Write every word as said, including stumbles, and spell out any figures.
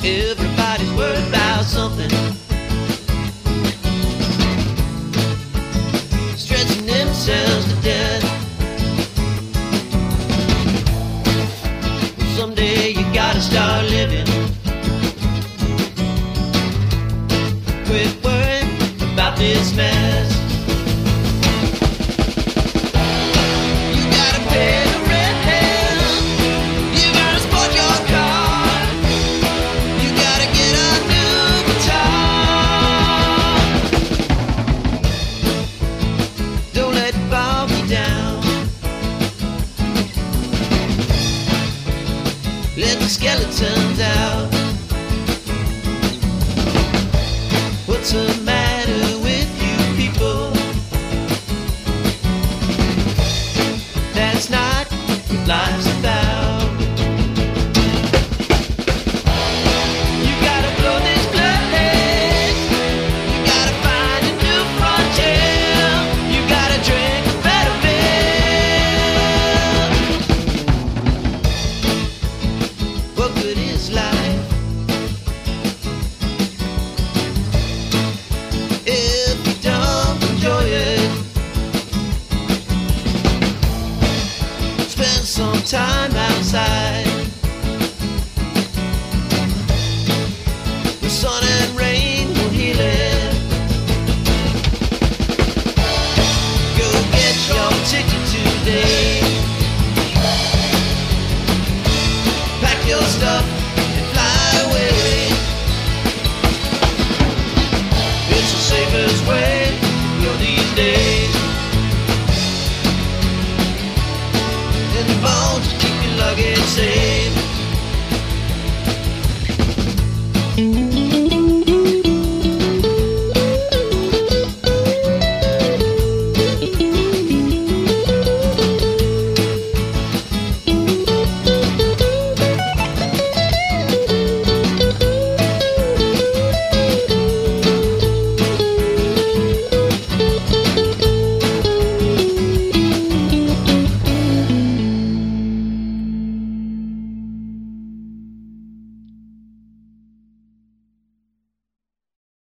Everybody's worried about something, stretching themselves to death. Someday you gotta start living. Quit worrying about this mess. You gotta pay the rent, you gotta sport your car, you gotta get a new guitar. Don't let it bog you down. Let the skeletons out. What's the matter with you people? That's not what life's about.